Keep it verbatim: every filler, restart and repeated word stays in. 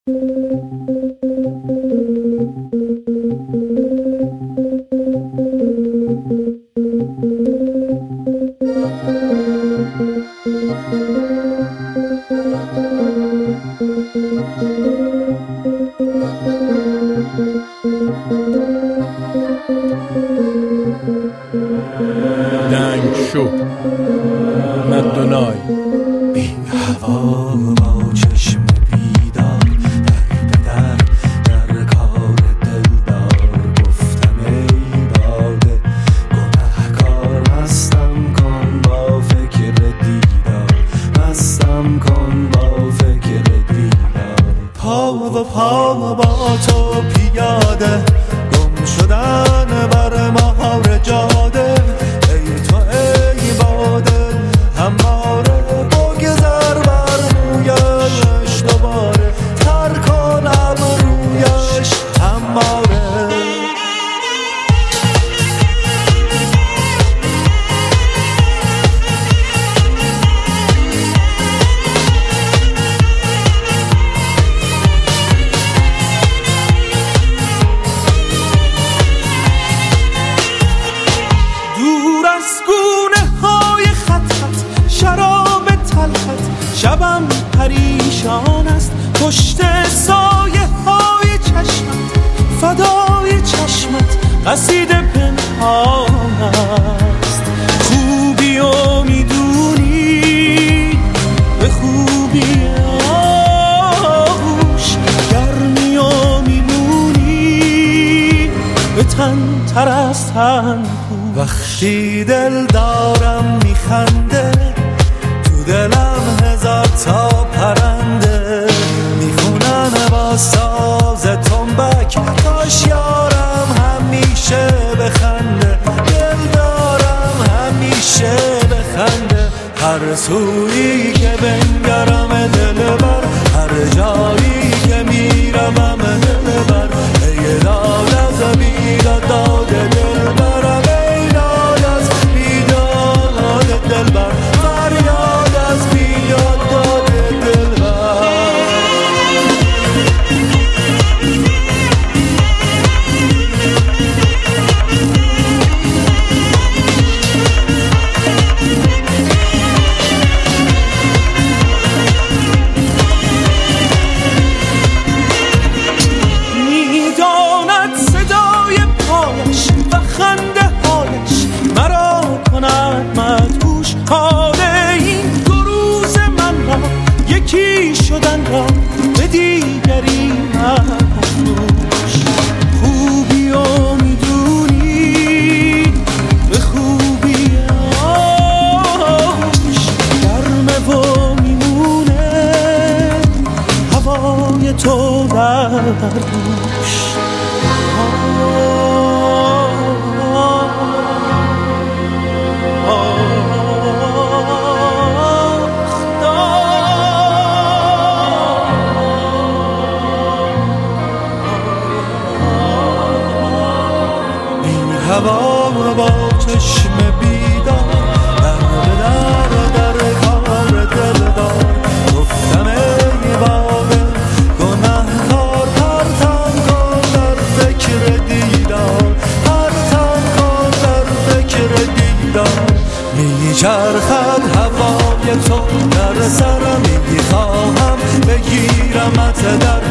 دنگ شو مدونای بی هوا با چشم بیدار در در در کار دلدار گفتم ای باده گنهکار مستم کن با فکر دیدار مستم کن با فکر دیدار پا و پا با تو پیاده گم شدن بر مهار جاده ای تو ای باده همواره بگذر بر رویش دوباره تر کنم رویش همواره دور از گونه های خط خط شراب تلخت شبم پریشان است پشت سایه های چشمت فدای چشمت قصیده پنهان است خوبی و میدونی به خوبی آغوش گرمی و میمونی به تن تر از تن وقتی دل دارم میخنده تو دلم هزار تا پرنده میخونن با ساز تنبک کاش یارم همیشه بخنده دل دارم همیشه بخنده هر سویی که بنگرم دل بر هر جایی که میرم دل بر ای داد از بیداد داد دل برم دلبر فریاد از بیاد داد دلبر میداند صدای پایش و خنده هایش مرا کند مدهوش حال این دو روز من را یکی شدن را به دیگری مفروش خوبی و میدونی به خوبی آغوش گرمه و میمونه هوای تو در دوش هوا با چشم بیدار در در در کار دلدار گفتم ای باده گنهکار پرتم کن در فکر دیدار پرتم کن در فکر دیدار میچرخد هوای تو در سرم میخواهم بگیرمت در